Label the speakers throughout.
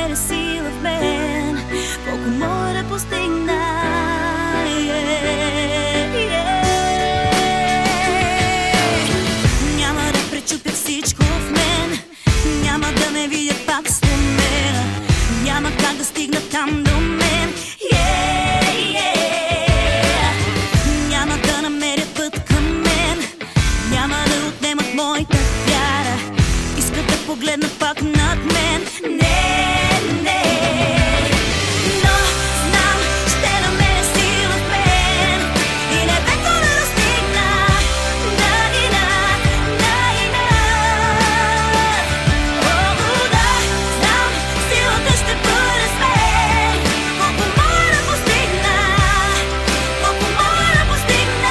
Speaker 1: намеря сила в мен, колко мога да постигна. Няма да пречупя всичко в мен, няма да ме видят пак сломена, няма как да стигна там до мен. Няма да намерят път към мен, няма да отнемат моята вяра, искат да погледна пак над мен. Не, но знам, ще намеря сила в мен и небето да достигна. Да, знам, силата ще бъде с мен, колко мога да постигна, колко мога да постигна.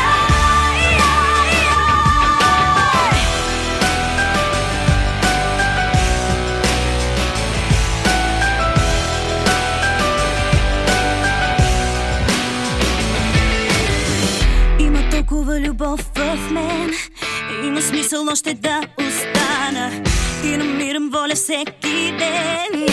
Speaker 1: Има толкова любов в мен, има смисъл още да остана и намирам воля всеки ден.